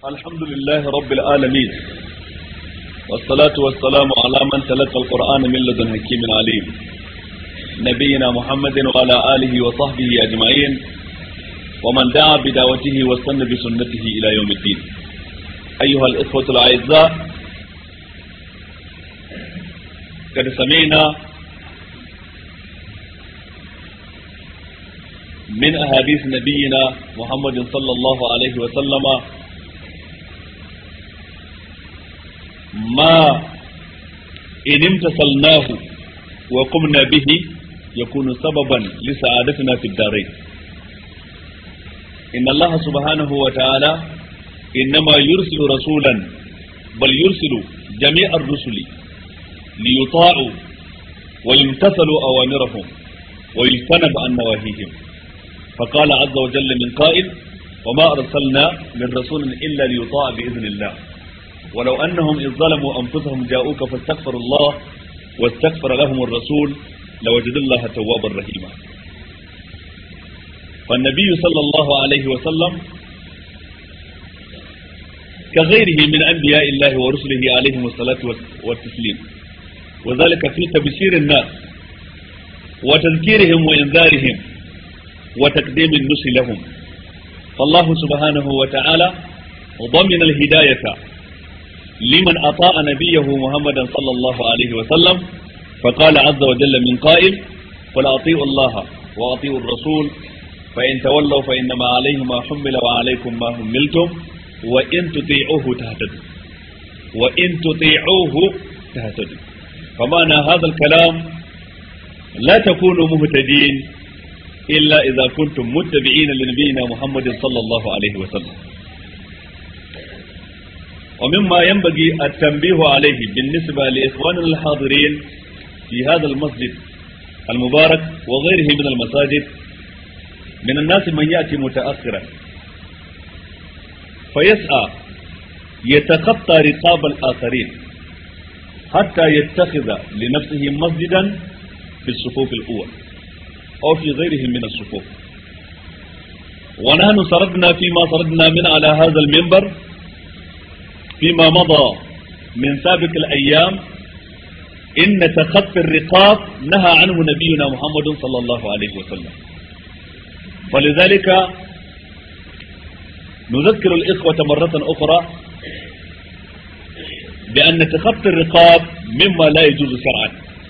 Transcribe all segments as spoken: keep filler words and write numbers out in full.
الحمد لله رب العالمين والصلاة والسلام على من تلقى القرآن من لدن حكيم عليم نبينا محمد وعلى آله وصحبه أجمعين ومن دعا بدعوته واستنى بسنته إلى يوم الدين. أيها الإخوة الأعزاء، قد سمعنا من أحاديث نبينا محمد صلى الله عليه وسلم ما إن امتثلناه وقمنا به يكون سببا لسعادتنا في الدارين. إن الله سبحانه وتعالى إنما يرسل رسولا بل يرسل جميع الرسل ليطاعوا ويمتثلوا أوامرهم ويجتنب عن نواهيهم. فقال عز وجل من قائل: وما أرسلنا من رسول إلا ليطاع بإذن الله ولو أنهم إذ ظلموا أنفسهم جاءوك فاستغفروا الله واستغفر لهم الرسول لوجدوا الله توابا رحيما. فالنبي صلى الله عليه وسلم كغيره من أنبياء الله ورسله عليهم الصلاة والتسليم، وذلك في تبشير الناس وتذكيرهم وإنذارهم وتقديم النصح لهم. فالله سبحانه وتعالى ضمن الهداية لمن أطاع نبيه محمدا صلى الله عليه وسلم، فقال عز وجل من قائل: قل أطيعوا الله وأطيعوا الرسول فإن تولوا فإنما عليه ما حمل وعليكم ما حملتم وإن تطيعوه تهتدوا وإن تطيعوه تهتدوا. فمعنى هذا الكلام: لا تكونوا مهتدين إلا إذا كنتم متبعين لنبينا محمد صلى الله عليه وسلم. ومما ينبغي التنبيه عليه بالنسبة لإخواننا الحاضرين في هذا المسجد المبارك وغيره من المساجد، من الناس من يأتي متأخرا فيسعى يتخطى رقاب الآخرين حتى يتخذ لنفسه مسجدا في الصفوف الأول أو في غيرهم من الصفوف. ونحن سردنا فيما سردنا من على هذا المنبر فيما مضى من سابق الأيام إن تخطي الرقاب نهى عنه نبينا محمد صلى الله عليه وسلم. فلذلك نذكر الإخوة مرة أخرى بأن تخطي الرقاب مما لا يجوز شرعا،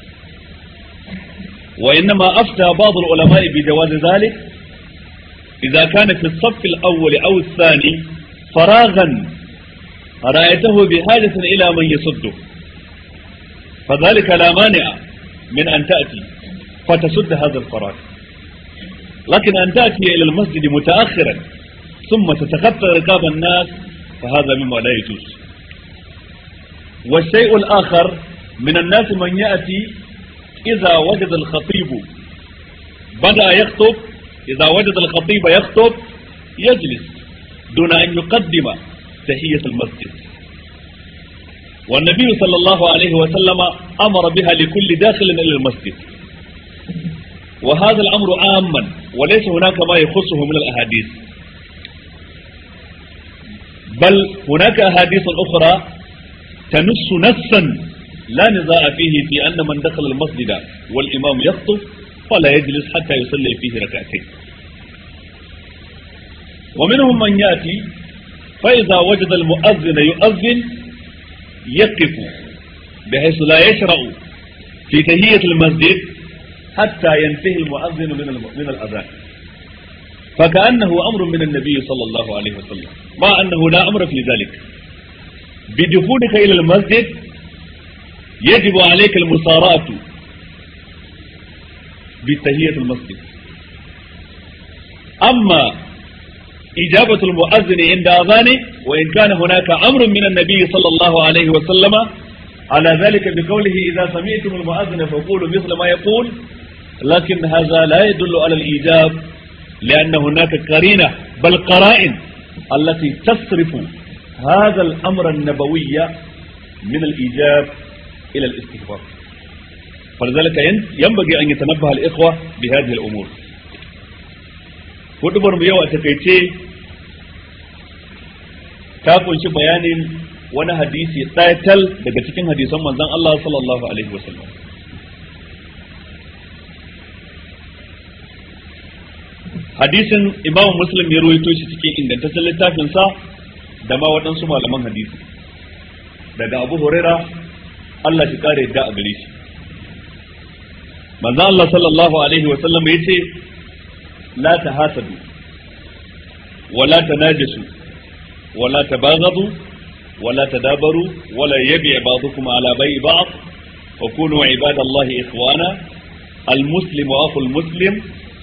وإنما أفتى بعض العلماء بجواز ذلك إذا كان في الصف الأول أو الثاني فراغا رأيته بحاجة إلى من يصده، فذلك لا مانع من أن تأتي فتسد هذا الفراغ. لكن أن تأتي إلى المسجد متأخرا ثم تتخطى رقاب الناس فهذا مما لا يجوز. والشيء الآخر: من الناس من يأتي إذا وجد الخطيب بدأ يخطب إذا وجد الخطيب يخطب يجلس دون أن يقدم تحية المسجد. والنبي صلى الله عليه وسلم أمر بها لكل داخل إلى المسجد، وهذا الأمر عاما وليس هناك ما يخصه من الأحاديث، بل هناك أحاديث أخرى تنص نصا لا نزاع فيه في أن من دخل المسجد والإمام يخطب فلا يجلس حتى يصلي فيه ركعتين. ومنهم من يأتي فإذا وجد المؤذن يؤذن يقف بحيث لا يشرع في تحية المسجد حتى ينتهي المؤذن من من الأذان، فكأنه أمر من النبي صلى الله عليه وسلم، مع أنه لا أمر في ذلك. بدخولك إلى المسجد يجب عليك المساراة بتحية المسجد. أما إجابة المؤذن عند أذانه، وإن كان هناك أمر من النبي صلى الله عليه وسلم على ذلك بقوله: إذا سمعتم المؤذن فقولوا مثل ما يقول، لكن هذا لا يدل على الإيجاب، لأن هناك قرينة بل قرائن التي تصرف هذا الأمر النبوي من الإيجاب إلى الاستغفار. فلذلك ينبغي أن يتنبه الإخوة بهذه الأمور. hudubar mu yau a takaice ta kunshi bayanin wani hadisi ɗayatal daga cikin hadisan manzon Allah sallallahu alaihi wasallam. Hadisin Imam Muslim ya rawaito shi cikin ingantaccen littafin sa da ma waɗansu malaman hadisi daga Abu Huraira Allah shi kare yadda a gare shi. Manzon Allah sallallahu alaihi wasallam yace la tahasadu wala tanajasu wala tabaghadu ولا تدابروا ولا يبيع بعضكم على بيع بعض وكونوا عباد الله إخوانا المسلم أخو المسلم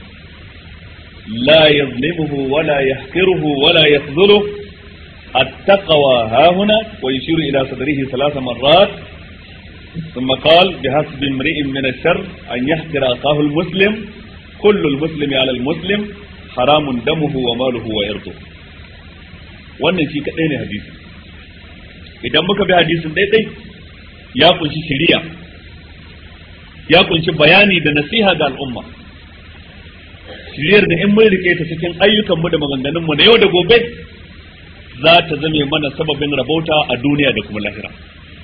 لا يظلمه ولا يحقره ولا يخذله التقوى هاهنا ويشير إلى صدره ثلاث مرات ثم قال بحسب امرئ من الشر أن يحقر أخاه المسلم كل المسلم على المسلم حرام دمه وماله ويرضه. wannan shi kadai ne hadisi. Idan muka bi hadisin daidai ya kunshi shari'a, ya kunshi bayani da nasiha ga al'umma, shari'ar da in mun rike ta cikin ayyukanmu da maganganunmu na yau da gobe za ta zame mana sababin rabauta a duniya da kuma lahira.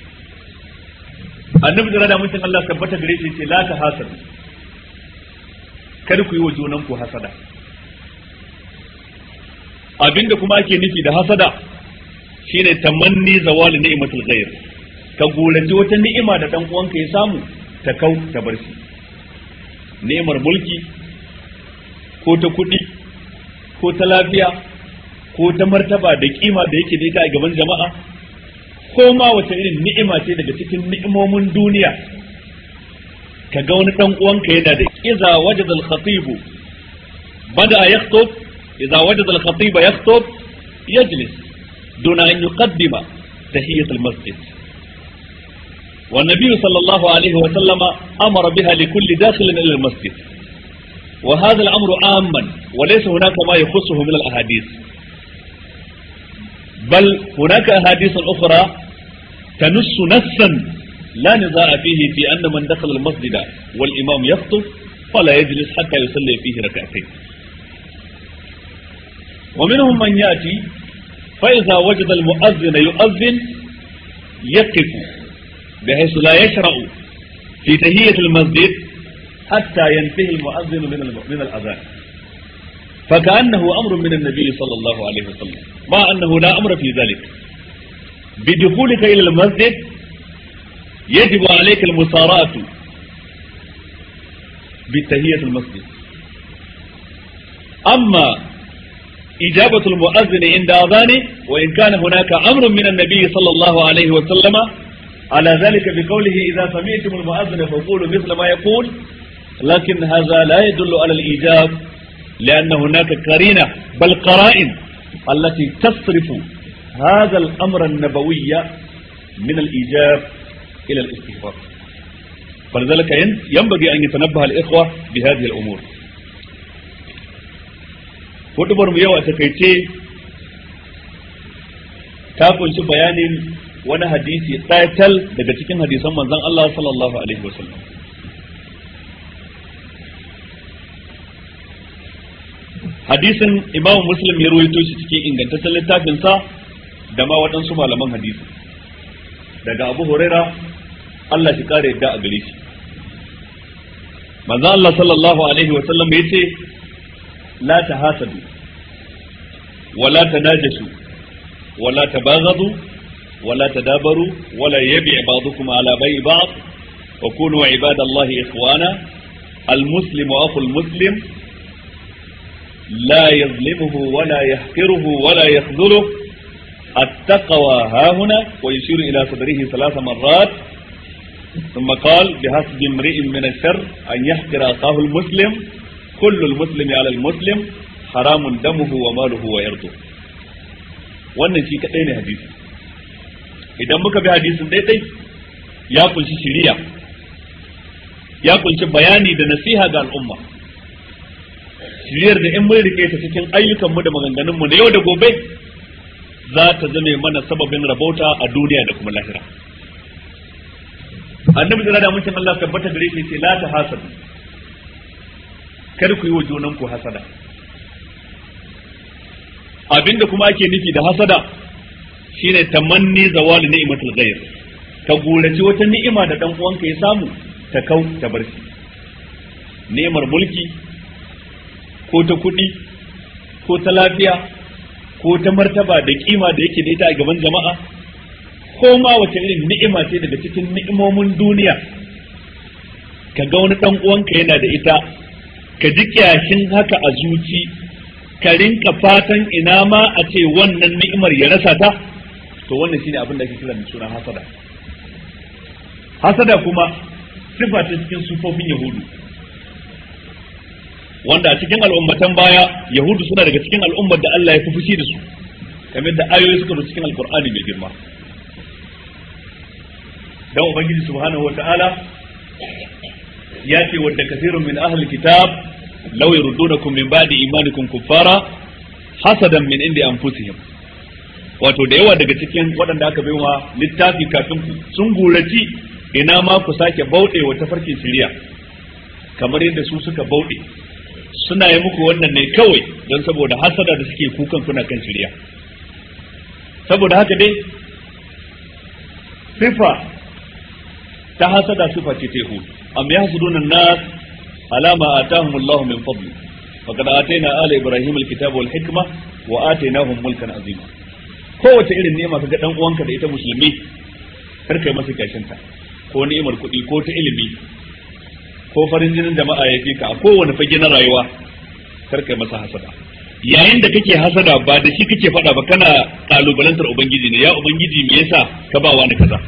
Annabi da rada mutum Allah tabbata gare shi ce la ta hasadu, kar ku yi wa junanku hasada. Abinda kuma ake nufi da hasada shine tamanni zawali ni'matul ghair, ka gurace wata ni'ima da dan uwanka ya samu ta kau ta bar shi. Ni'imar mulki ko ta kuɗi ko ta lafiya ko ta martaba da kima da yake da ita a gaban jama'a, ko ma wata irin ni'ima ce daga cikin ni'imomin duniya, ka ga wani dan uwanka yana da iza wajada al-khatib bada yakhutub idza wajada al-khatib yakhutub yajlis دون أن يقدم تحية المسجد. والنبي صلى الله عليه وسلم أمر بها لكل داخل إلى المسجد، وهذا الأمر عاما وليس هناك ما يخصه من الأحاديث، بل هناك أحاديث أخرى تنص نصا لا نزاع فيه في أن من دخل المسجد والإمام يخطب فلا يجلس حتى يصلي فيه ركعتين. ومنهم من يأتي فإذا وجد المؤذن يؤذن يقف بحيث لا يشرع في تهية المسجد حتى ينتهي المؤذن من من الأذان، فكأنه أمر من النبي صلى الله عليه وسلم، مع أنه لا أمر في ذلك. بدخولك إلى المسجد يجب عليك المسارعة بتهية المسجد. أما إجابة المؤذن عند أذانه وإن كان هناك أمر من النبي صلى الله عليه وسلم على ذلك بقوله إذا سمعتم المؤذن فقولوا مثل ما يقول، لكن هذا لا يدل على الإيجاب لأن هناك قرينة بل قرائن التي تصرف هذا الأمر النبوي من الإيجاب إلى الاستحباب، فلذلك ينبغي أن يتنبه الإخوة بهذه الأمور. hudubar mu yau a takaice ta kunshi bayanin wani hadisi ɗayatal daga cikin hadisan manzon Allah sallallahu alaihi wasallam. Hadisin Imam Muslim ya rawaito shi cikin ingantaccen littafin sa da ma waɗansu malaman hadisi daga Abu Huraira Allah shi kare yadda a gare shi. Manzon Allah sallallahu alaihi wasallam yace لا تحاسدوا ولا تناجسوا ولا تباغضوا ولا تدابروا ولا يبيع بعضكم على بيع بعض وكونوا عباد الله إخوانا المسلم أخو المسلم لا يظلمه ولا يحقره ولا يخذله التقوى هاهنا ويشير إلى صدره ثلاث مرات ثم قال بحسب امرئ من الشر أن يحقر أخاه المسلم كل المسلم على المسلم حرام دمه وماله ويرضه. wannan shi kadai ne hadisi. Idan muka bi hadisin daidai ya kunshi shari'a, ya kunshi bayani da nasiha ga al'umma, shari'ar da in mun rike ta cikin ayyukanmu da maganganunmu na yau da gobe za ta zame mana sababin rabauta a duniya da kuma lahira. Annabi da da mutum Allah tabbata gare shi ce la ta hasadu, kar ku yi wa junanku hasada. Abinda kuma ake nufi da hasada shine tamanni zawali ni'matul ghayr, ka gurace wata ni'ima da dan uwanka ya samu ta kau ta bar shi. Ni'imar mulki ko ta kuɗi ko ta lafiya ko ta martaba da kima da yake da ita a gaban jama'a, ko ma wace irin ni'ima ce daga cikin ni'imomin duniya, ka ga wani dan uwanka yana da ita, ka ji kyashin haka a zuci, ka rinka fatan ina ma a ce wannan ni'imar ya rasa ta, to wannan shine abin da ake kira da suna hasada. Hasada kuma sifa ta cikin sufofin Yahudu, wanda a cikin al'ummatan baya Yahudu suna daga cikin al'ummar da Allah ya fi fushi da su, kamar da ayoyi suka zo cikin Alkur'ani mai girma. Dan Ubangiji subhanahu wata'ala ya ce wadda kasirun min ahli kitab law yurdunakum min ba'di imanikum kuffara hasadan min indi anfusihim. Wato da yawa daga cikin waɗanda aka baiwa littafi kafin sun gurace ina ma ku sake bauɗe wa tafarkin shari'a kamar yadda su suka bauɗe. Suna yi muku wannan ne kawai don saboda hasada da suke kukan kuna kan shari'a. Saboda haka dai sifa ta hasada sifa ce ta Yahud. am yahsuduna an-nas ala ma atahum Allah min fadli faqad atayna ala ibrahim al-kitaba wal hikma wa atainahum mulkan azima. Kowace irin ni'ima kaga dan uwanka da ita musulmi kar kai masa kashinta, ko ni'imar kuɗi ko ta ilimi ko farin jinin jama'a ya fi ka a kowane fage na rayuwa, kar kai masa hasada. Yayin da kake hasada ba da shi kake faɗa ba, kana kalubalantar ubangiji ne, ya ubangiji me yasa ka ba wani kaza,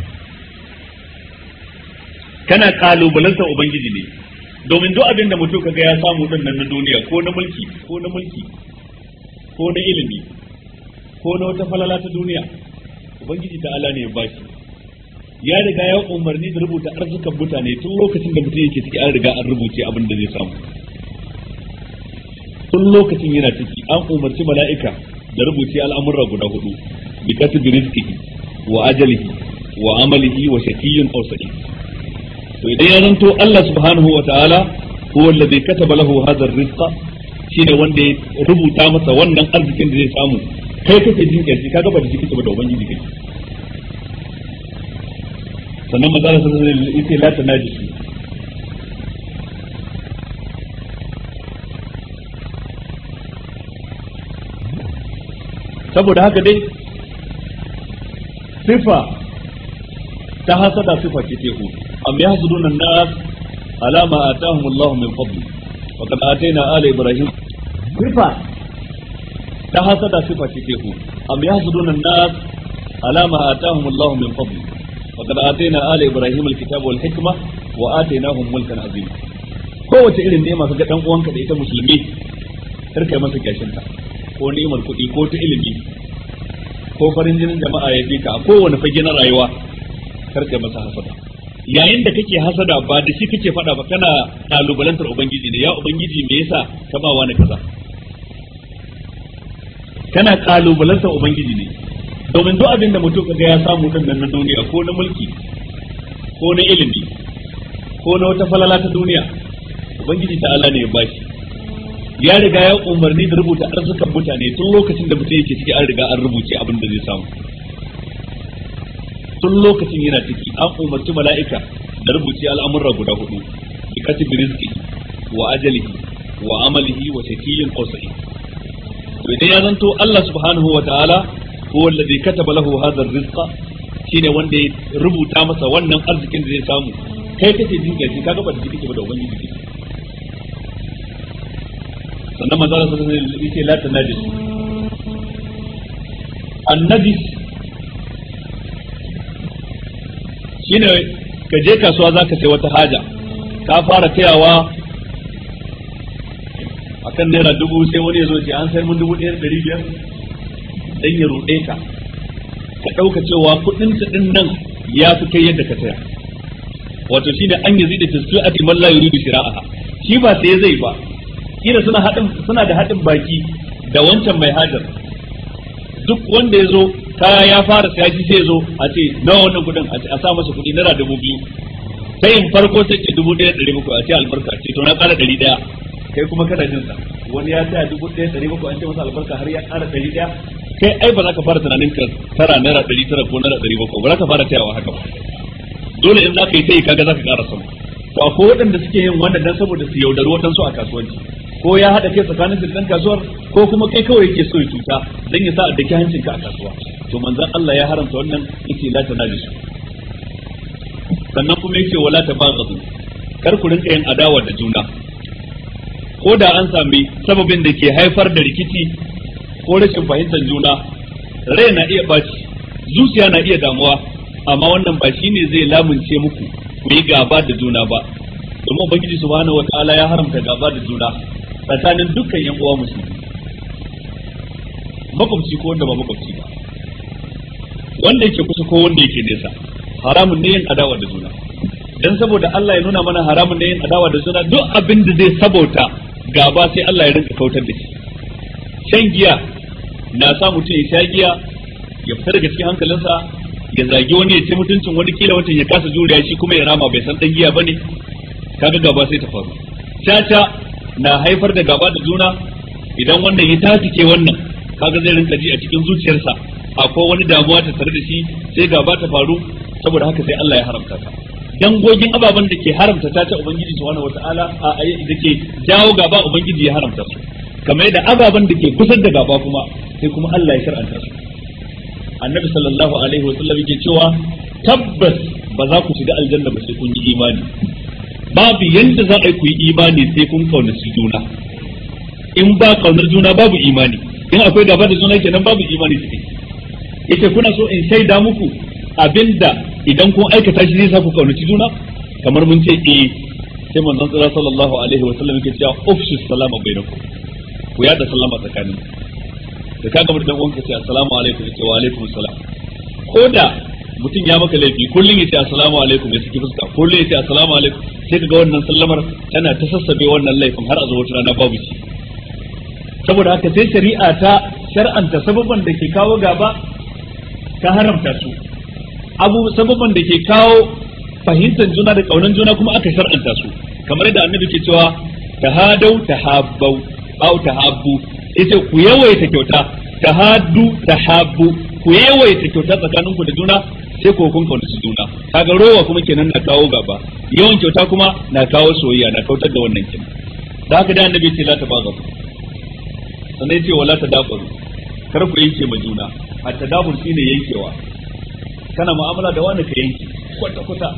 kana kalubalantar ubangiji ne. Domin duk abin da mutum kaga ya samu din nan na duniya, ko na mulki ko na mulki ko na ilimi ko na wata falala ta duniya, ubangiji ta Allah ne ya bashi. Ya riga ya umarni da rubuta arzikan mutane tun lokacin da mutum yake ciki, an riga an rubuce abin da zai samu tun lokacin yana ciki. An umarci mala'ika da rubuce al'amurra guda hudu, bi katbi rizqihi wa ajalihi wa amalihi wa shaqiyyun aw sa'id. To idan ya zanto Allah subhanahu wa ta'ala huwa alladhi kataba lahu hadha ar-rizqa, shine wanda ya rubuta masa wannan arzikin da zai samu, kai kake jin kashi kaga ba da jiki ba da ubangiji kai. Sannan matsala sun zai ita la ta najisi, saboda haka dai sifa ta hasada sifa ce teku. am yahsuduna an-nas ala ma atahum Allah min fadli wa qad atayna ala ibrahim. Sifa ta hasada sifa ce teku. am yahsuduna an-nas ala ma atahum Allah min fadli وقد آتينا آل إبراهيم الكتاب والحكمة وآتيناهم ملكا عظيما. kowace irin ni'ima kaga dan uwanka da ita musulmi, kar kai masa gashin ta, ko ni'imar kuɗi ko ta ilimi ko farin jinin jama'a ya fika a kowane fage na rayuwa, kar kai masa hasada. Yayin da kake hasada ba da shi kake faɗa ba, kana kalubalantar ubangiji ne, ya ubangiji me yasa ka ba wani kaza, kana kalubalantar ubangiji ne. Domin duk abin da mutum kaga ya samu din nan na duniya, ko na mulki ko na ilimi ko na wata falala ta duniya, ubangiji ta Allah ne ya bashi. Ya riga ya umarni da rubuta arzikan mutane tun lokacin da mutum yake ciki, an riga an rubuce abin da zai samu tun lokacin yana ciki. An umarci mala'ika da rubuce al'amurra guda hudu, bi katibi rizqi wa ajalihi wa amalihi wa shaqiyyun aw sa'id. To idan ya zanto Allah subhanahu wa ta'ala huwa alladhi kataba lahu hadha ar-rizqa, shine wanda ya rubuta masa wannan arzikin da zai samu, kai kake jin gaji kaga ba da kike ba da ubangiji kike. Sannan manzo Allah sallallahu alaihi wasallam yace la tanajis. An-najis shine ka je kasuwa zaka sai wata haja, ka fara tayawa akan naira dubu, sai wani ya zo ce an sayar mun dubu ɗaya da ɗari biyar, dan ya ruɗe ka ka ɗauka cewa kuɗin ta ɗin nan ya fi kai yadda ka saya. Wato shine an yazi da tasfi'ati man la yuridu shira'aha, shi ba sai zai ba, kila suna haɗin suna da haɗin baki da wancan mai hajar. Duk wanda ya zo kaya ya fara saya shi sai zo a ce nawa wannan kuɗin, a sa masa kuɗi naira dubu biyu, sai in farko sai ce dubu ɗaya ɗari bakwai, a ce albarka, ce to na ƙara ɗari ɗaya, kai kuma kana jin sa. Wani ya saya dubu ɗaya ɗari bakwai, an ce masa albarka har ya ƙara ɗari ɗaya, kai ai ba za ka fara tunanin ka tara naira ɗari tara ko naira ɗari bakwai ba za ka fara tayawa haka ba dole in za ka yi tayi kaga za ka ƙara sama to akwai waɗanda suke yin wannan dan saboda su yaudari waɗansu a kasuwanci ko ya haɗa kai tsakanin su dan kasuwar ko kuma kai kawai yake so ya cuta dan ya sa a daki hancinka a kasuwa to manzon Allah ya haramta wannan yace la tanajisu sannan kuma yace wala tabaghadu kar ku rinka yin adawa da juna ko da an sami sababin da ke haifar da rikici ko rashin fahimtar juna rai na iya baci zuciya na iya damuwa amma wannan ba shine zai lamunce muku ku yi gaba da juna ba domin ubangiji subhanahu wataala ya haramta gaba da juna tsakanin dukkan yan uwa musulmi makwabci ko wanda ba makwabci ba wanda yake kusa ko wanda yake nesa haramun ne yin adawa da juna dan saboda Allah ya nuna mana haramun ne yin adawa da juna duk abin da zai sabauta gaba sai Allah ya rinka kautar da shi shan giya na sa mutum ya sha giya ya fita daga cikin hankalinsa ya zagi wani ya ce mutuncin wani kila wata ya kasa juriya shi kuma ya rama bai san dan giya bane kaga gaba sai ta faru caca na haifar da gaba da juna idan wannan ya tatike wannan kaga zai rinka ji a cikin zuciyarsa akwai wani damuwa ta tare da shi sai gaba ta faru saboda haka sai Allah ya haramta ta dangogin ababen da ke haramta ta ta ubangiji subhanahu wataala a ayi da ke jawo gaba ubangiji ya haramta su kamar yadda ababen da ke kusa da gaba kuma sai kuma Allah ya shar'anta su annabi sallallahu alaihi wa sallam yake cewa tabbas ba za ku shiga aljanna ba sai kun yi imani babu yanda za a yi ku yi imani sai kun kaunaci juna in ba kaunar juna babu imani in akwai gaba da juna kenan babu imani cikin yace kuna so in shaida muku abinda idan kun aikata shi zai sa ku kaunaci juna kamar mun ce eh sai manzon tsira sallallahu alaihi wa sallam yake cewa ufshu salama bainakum ku yada sallama tsakanin da kaga mutum uwan ka ce assalamu alaikum ya ce wa alaikum assalam ko da mutum ya maka laifi kullun ya ce assalamu alaikum ya saki fuska kullun ya ce assalamu alaikum sai kaga wannan sallamar tana ta sassabe wannan laifin har a zo wata rana babu shi saboda haka sai shari'a ta shar'anta sababan da ke kawo gaba ta haramta su abu sababan da ke kawo fahimtar juna da kaunan juna kuma aka shar'anta su kamar yadda annabi ke cewa tahadau tahabbau au tahabbu yace ku yawaita kyauta tahaddu tahabbu ku yawaita kyauta tsakaninku da juna sai ku kun kaunaci juna kaga rowa kuma kenan na kawo gaba yawan kyauta kuma na kawo soyayya na kautar da wannan kin da haka da annabi ce la tabazu sannan yace wala tadabaru kar ku yanke ma juna a tadabur shine yankewa kana mu'amala da wani ka yanke kwata kwata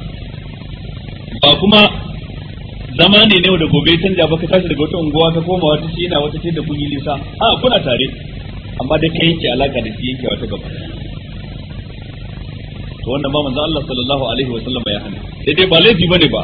ba kuma zama ne ne da gobe canja ba ka tashi daga wata unguwa ka koma wata shi yana wata ce da kun yi nisa a kuna tare amma da ka yanke alaka da shi yanke wata gaba to wannan ma manzo Allah sallallahu alaihi wa sallam ya hana sai dai ba laifi bane ba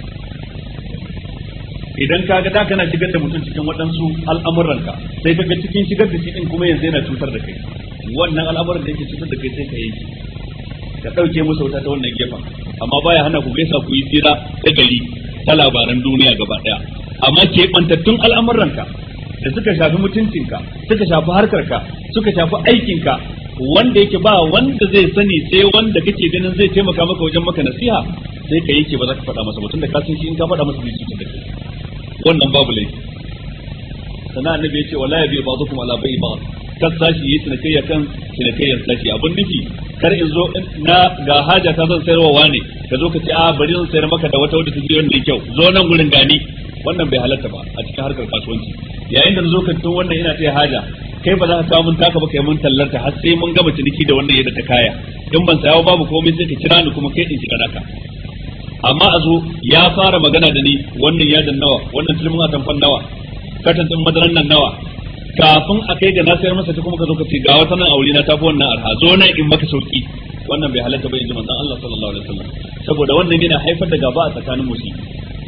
idan ka ga da kana shigar da mutum cikin waɗansu al'amuranka sai ka ga cikin shigar da shi din kuma yanzu yana cutar da kai wannan al'amuran da yake cutar da kai sai ka yanke ka ɗauke musu wuta ta wannan gefen amma baya hana ku gaisa ku yi tsira ta gari ta labaran duniya gaba ɗaya amma ke ɓantattun al'amuranka da suka shafi mutuncinka suka shafi harkarka suka shafi aikinka wanda yake ba wanda zai sani sai wanda kake ganin zai taimaka maka wajen maka nasiha sai ka yake ba za ka faɗa masa mutum da ka san shi in ka faɗa masa zai cutar da kai wannan babu laifi sannan annabi ya ce wala yabi ba'dukum ala bai'i ba'd kan sashi yi cinikayya kan cinikayyar sashi abin nufi kar in zo na ga haja ta zan sayarwa wane ka zo ka ce a bari zan sayar maka da wata wadda ta biyo da kyau zo nan gurin gani wannan bai halatta ba a cikin harkar kasuwanci yayin da zo ka tun wannan ina taya haja kai ba za ka kawo mun taka ba kai mun tallarta har sai mun gama ciniki da wannan yadda ta kaya in ban sayawa babu komai sai ka kira ni kuma kai din shiga naka amma a zo ya fara magana da ni wannan yadin nawa wannan tilmin atamfan nawa katan din madaran nan nawa kafin a kai ga na sayar masa ta kuma ka zo ka ce ga wata nan aure na tafi wannan arha zo nan in maka sauki wannan bai halatta ba inji manzon Allah sallallahu alaihi wasallam saboda wannan yana haifar da gaba a tsakanin musulmi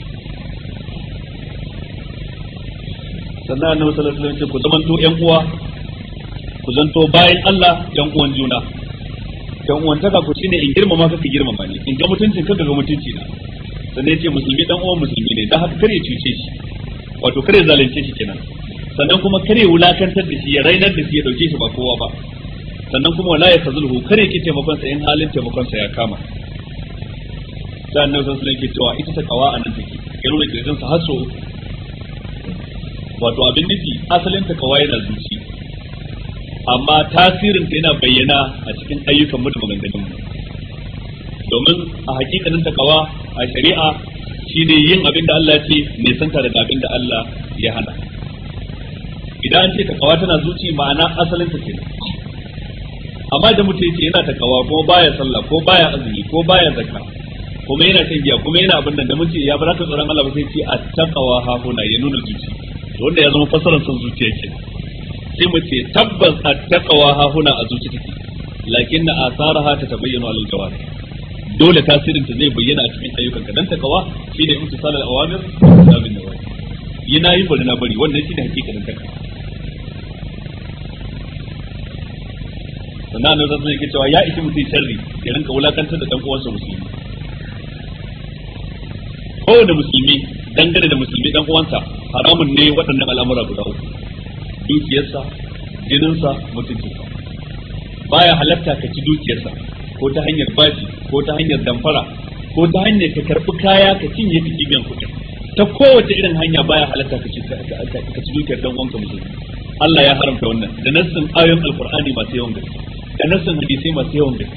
sannan annabi sallallahu alaihi wasallam ce ku zamanto ƴan uwa ku zanto bayan Allah ƴan uwan juna ƴan uwan taka ku shine in girmama ka ka girmama ni in ga mutuncin ka ga mutunci na sannan yace musulmi dan uwan musulmi ne dan haka kare cuce shi wato kare zalunce shi kenan sannan kuma kare wulakantar da shi ya rainar da shi ya dauke shi ba kowa ba sannan kuma wala ya tazulhu kare ki taimakon sa in halin taimakon sa ya kama sai annabi sallallahu alaihi wasallam ke cewa ita ta kawa anan take ya nuna kirjin sa haso wato abin nufi asalin ta kawa yana zuci amma tasirin ta yana bayyana a cikin ayyukan mu da maganganun mu domin a hakikanin takawa a shari'a shine yin abin da Allah ya ce ne santa daga abin da Allah ya hana idan an ce takawa tana zuci ma'ana asalin ta kenan amma da mutum yace yana takawa ko baya sallah ko baya azumi ko baya zakka kuma yana shan giya kuma yana abin da mun ce ya baraka tsoron Allah ba sai ce at-taqwa ha huna ya nuna zuci to wanda ya zama fasaran son zuciya ke sai mu ce tabbas at-taqwa ha huna a zuci take lakin na asaraha ta tabayyana alal jawar dole tasirin ta zai bayyana a cikin ayyukan ka dan takawa shine imtisal al-awamir da bin nawahi yana yi bari na bari wannan shine hakikatin takawa sannan ne zan yake cewa ya ishi mutum sharri ya rinka wulakantar da dan uwansa musulmi kowane musulmi dangane da musulmi dan uwansa haramun ne waɗannan al'amura guda uku dukiyarsa jininsa mutuncinsa baya halatta ka ci dukiyarsa ko ta hanyar bashi ko ta hanyar damfara ko ta hanyar ka karɓi kaya ka cinye ka biyan kuɗi ta kowace irin hanya baya halatta ka ci ka ci dukiyar dan uwanka musulmi Allah ya haramta wannan da nassin ayoyin alqur'ani masu yawan gaske da nassin hadisi masu yawan gaske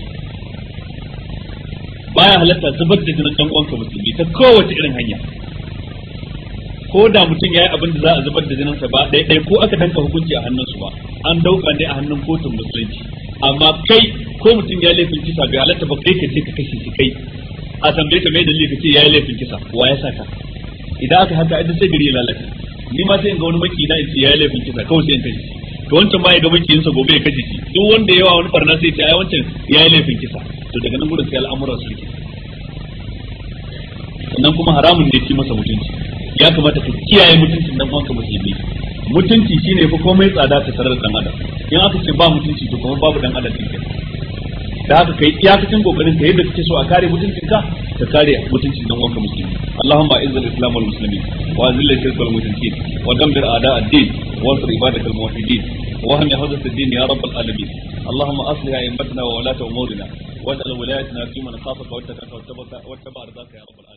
baya halatta zubar da jinin dan uwanka musulmi ta kowace irin hanya ko da mutum yayi abin da za a zubar da jininsa ba ɗaya ɗaya ko aka danka hukunci a hannunsu ba an dauka ne a hannun kotun musulunci amma kai ko mutum ya laifin kisa bai halatta ba kai ka je ka kashe shi kai a tambaye ka mai dalili ka ce yayi laifin kisa wa ya saka idan aka haka idan sai gari ya lalace ni ma sai in ga wani maki na in ce yayi laifin kisa kawai sai in kashe to wancan ma ya ga makiyinsa gobe ya kashe shi duk wanda yawa wani barna sai ya ce ai wancan yayi laifin kisa to daga nan gurin sai al'amuran su rike sannan kuma haramun ne ci masa mutunci ya kamata ka kiyaye mutuncin dan uwanka musulmi mutunci shine fa komai tsada ta sarar dan adam in aka ce ba mutunci to kuma babu dan adam din da haka kai iyakacin kokarin ka yadda kake so a kare mutuncin ka ka kare mutuncin dan uwanka musulmi Allahumma a'izz al-islam wal muslimin wa azil ash-shirk wal mushrikeen wa dammir a'da' ad-din wa ansur ibadak al-muwahhidin wa ahmi hawzat ad-din ya rabb al-alamin Allahumma aslih a'immatana wa ulata umurina واجعل ولايتنا في من خافك واتقاك واتبع رضاك يا رب العالمين